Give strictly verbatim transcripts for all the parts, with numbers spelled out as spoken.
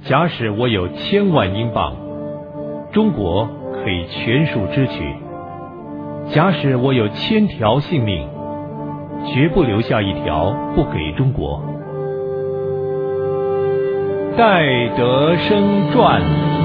假使我有千万英镑，中国可以全数支取；假使我有千条性命，绝不留下一条不给中国。戴德生传。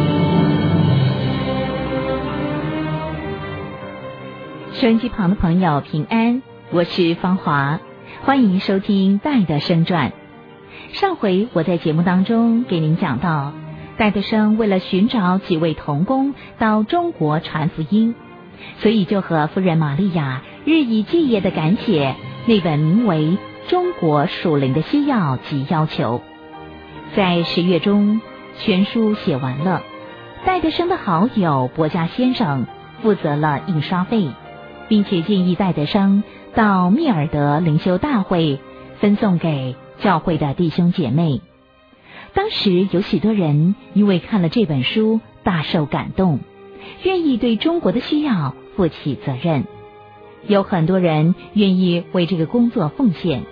收音机旁的朋友平安，我是芳华，欢迎收听戴德生传。上回我在节目当中给您讲到，戴德生为了寻找几位同工到中国传福音，所以就和夫人玛利亚日以继夜地赶写那本名为《中国属灵的需要及要求》。在十月中，全书写完了，戴德生的好友伯家先生负责了印刷费，并且建议戴德生到密尔德灵修大会分送给教会的弟兄姐妹。当时有许多人因为看了这本书大受感动，愿意对中国的需要负起责任，有很多人愿意为这个工作奉献。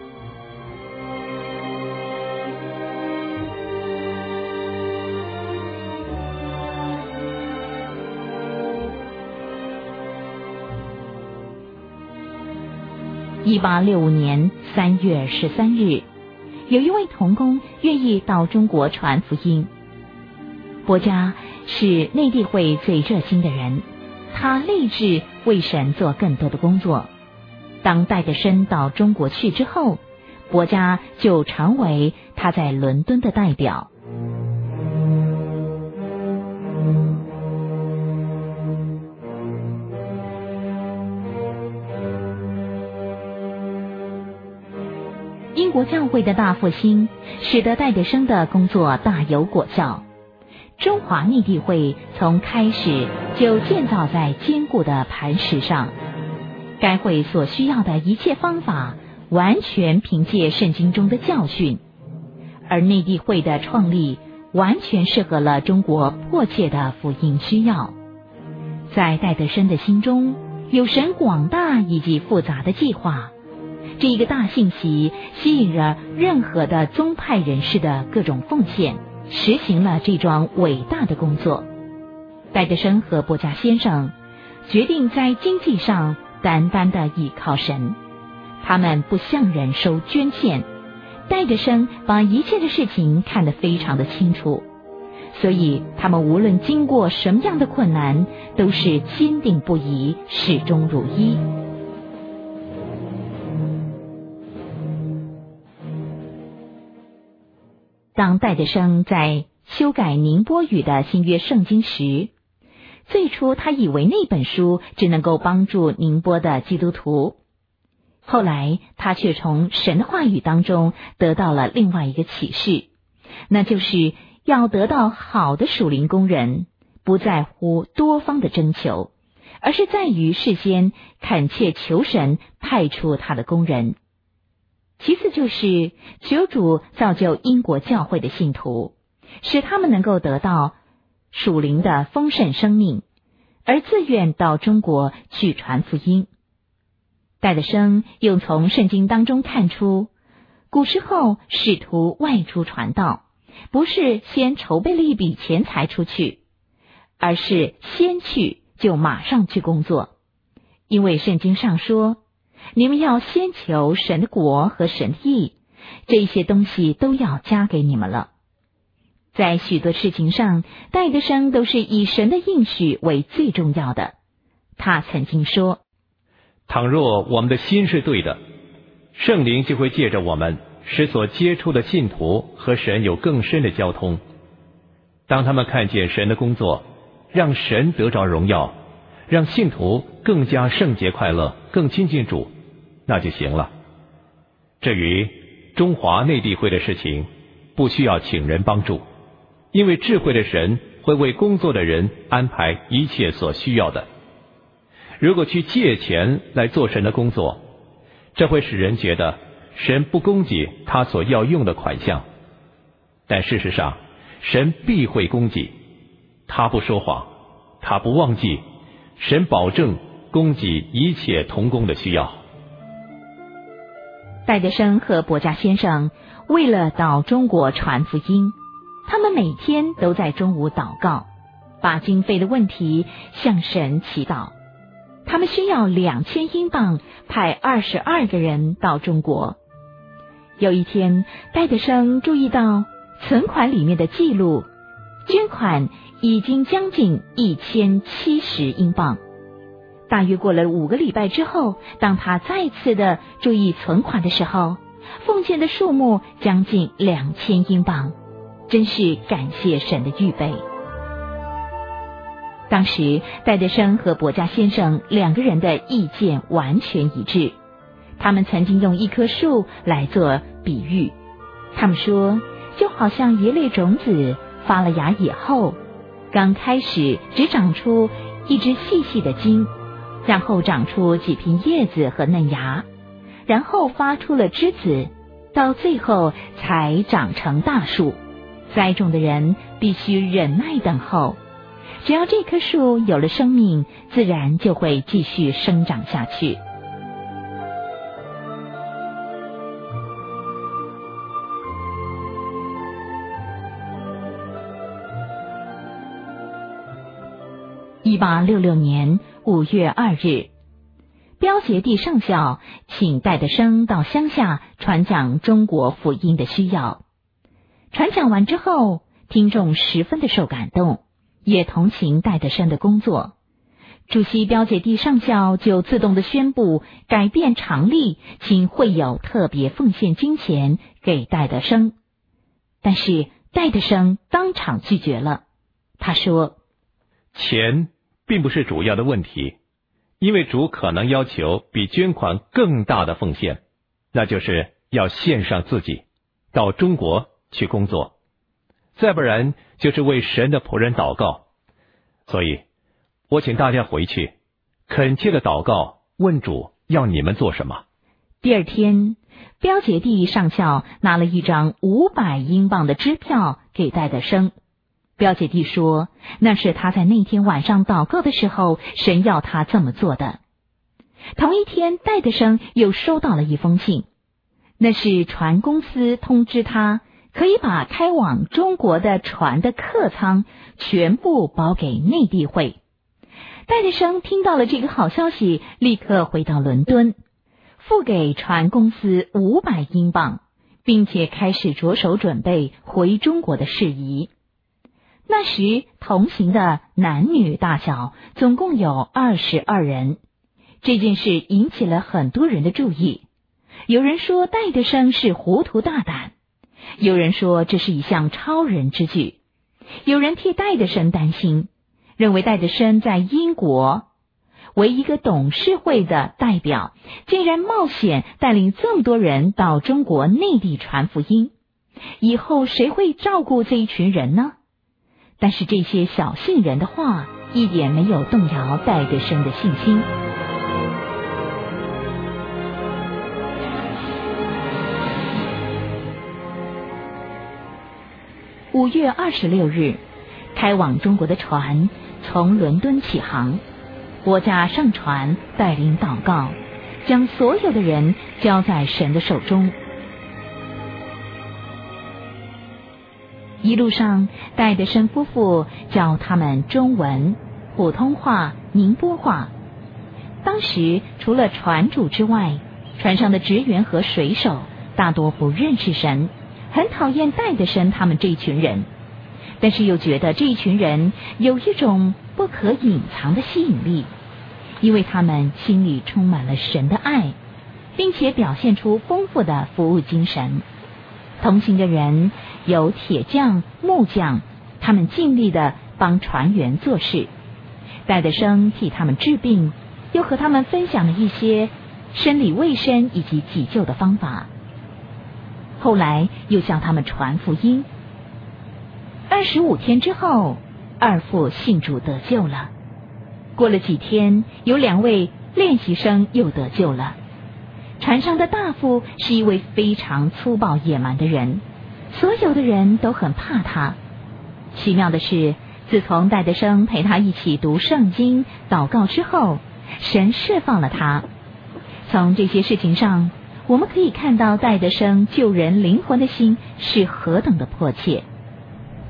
一八六五年三月十三日，有一位同工愿意到中国传福音。伯家是内地会最热心的人，他立志为神做更多的工作。当戴德生到中国去之后，伯家就成为他在伦敦的代表。英国教会的大复兴使得戴德生的工作大有果效。中华内地会从开始就建造在坚固的磐石上，该会所需要的一切方法完全凭借圣经中的教训，而内地会的创立完全适合了中国迫切的福音需要。在戴德生的心中有神广大以及复杂的计划，这一个大信息吸引了任何的宗派人士的各种奉献，实行了这桩伟大的工作。戴德生和伯家先生决定在经济上单单的倚靠神，他们不向人收捐献。戴德生把一切的事情看得非常的清楚，所以他们无论经过什么样的困难，都是坚定不移，始终如一。当戴德生在修改宁波语的新约圣经时，最初他以为那本书只能够帮助宁波的基督徒，后来他却从神的话语当中得到了另外一个启示，那就是要得到好的属灵工人，不在乎多方的征求，而是在于事先恳切求神派出他的工人。其次就是求主造就英国教会的信徒，使他们能够得到属灵的丰盛生命，而自愿到中国去传福音。戴德生又从圣经当中看出，古时候使徒外出传道，不是先筹备了一笔钱财出去，而是先去就马上去工作。因为圣经上说，你们要先求神的国和神的义，这些东西都要加给你们了。在许多事情上，戴德生都是以神的应许为最重要的。他曾经说， 倘若我们的心是对的，圣灵就会借着我们使所接触的信徒和神有更深的交通。当他们看见神的工作，让神得着荣耀，让信徒更加圣洁快乐，更亲近主，那就行了。至于中华内地会的事情，不需要请人帮助，因为智慧的神会为工作的人安排一切所需要的。如果去借钱来做神的工作，这会使人觉得神不供给他所要用的款项，但事实上神必会供给，他不说谎，他不忘记，神保证供给一切同工的需要。 戴德生和伯家先生为了到中国传福音， 他们每天都在中午祷告，把经费的问题向神祈祷。他们需要两千英镑，派二十二个人到中国。有一天，戴德生注意到存款里面的记录，捐款已经将近一千七十英镑。大约过了五个礼拜之后，当他再次的注意存款的时候，奉献的数目将近两千英镑，真是感谢神的预备。当时戴德生和伯家先生两个人的意见完全一致，他们曾经用一棵树来做比喻。他们说，就好像一粒种子发了芽以后，刚开始只长出一只细细的茎，然后长出几片叶子和嫩芽，然后发出了枝子，到最后才长成大树。栽种的人必须忍耐等候，只要这棵树有了生命，自然就会继续生长下去。一八六六年五月二日，标节地上校请戴德生到乡下传讲中国福音的需要。传讲完之后，听众十分的受感动，也同情戴德生的工作。主席标节地上校就自动的宣布改变常例，请会友特别奉献金钱给戴德生。但是戴德生当场拒绝了。他说， 钱并不是主要的问题，因为主可能要求比捐款更大的奉献，那就是要献上自己，到中国去工作，再不然就是为神的仆人祷告。所以我请大家回去恳切的祷告，问主要你们做什么。 第二天，标节地上校拿了一张五百英镑的支票给戴德生。标节地说，那是他在那天晚上祷告的时候，神要他这么做的。同一天，戴德生又收到了一封信，那是船公司通知他可以把开往中国的船的客舱全部包给内地会。戴德生听到了这个好消息，立刻回到伦敦，付给船公司五百英镑，并且开始着手准备回中国的事宜。那时同行的男女大小总共有二十二人。这件事引起了很多人的注意。有人说戴德生是糊涂大胆，有人说这是一项超人之举，有人替戴德生担心，认为戴德生在英国为一个董事会的代表，竟然冒险带领这么多人到中国内地传福音，以后谁会照顾这一群人呢？但是这些小信人的话一点没有动摇戴德生的信心。五月二十六日，开往中国的船从伦敦起航，国家上船带领祷告，将所有的人交在神的手中。一路上，戴德生夫妇教他们中文、普通话、宁波话。当时除了船主之外，船上的职员和水手大多不认识神，很讨厌戴德生他们这一群人，但是又觉得这一群人有一种不可隐藏的吸引力，因为他们心里充满了神的爱，并且表现出丰富的服务精神。同行的人有铁匠、木匠，他们尽力的帮船员做事。戴德生替他们治病，又和他们分享了一些生理卫生以及急救的方法。后来又向他们传福音。二十五天之后，二父信主得救了。过了几天，有两位练习生又得救了。船上的大夫是一位非常粗暴野蛮的人，所有的人都很怕他。奇妙的是，自从戴德生陪他一起读圣经、祷告之后，神释放了他。从这些事情上，我们可以看到戴德生救人灵魂的心是何等的迫切。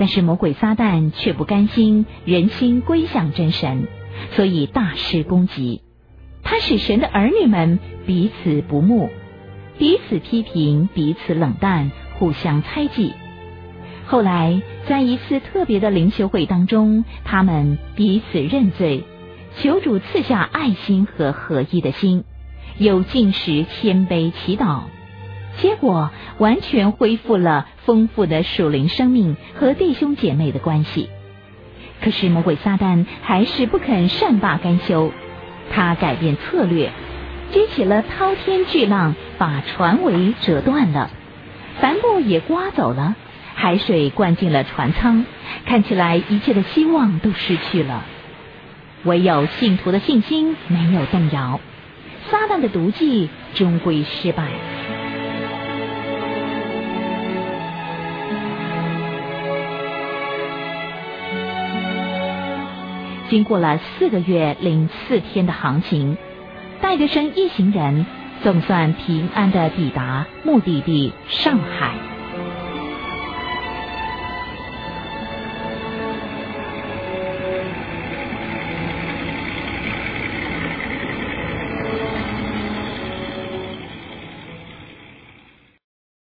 但是魔鬼撒旦却不甘心人心归向真神，所以大施攻击。他使神的儿女们彼此不睦，彼此批评，彼此冷淡，互相猜忌。后来在一次特别的灵修会当中，他们彼此认罪，求主赐下爱心和合一的心，有进食谦卑祈祷，结果完全恢复了丰富的属灵生命和弟兄姐妹的关系。可是魔鬼撒旦还是不肯善罢甘休，他改变策略，激起了滔天巨浪，把船桅折断了，帆布也刮走了，海水灌进了船舱，看起来一切的希望都失去了。唯有信徒的信心没有动摇，撒旦的毒计终归失败。经过了四个月零四天的航行，戴德生一行人总算平安地抵达目的地上海。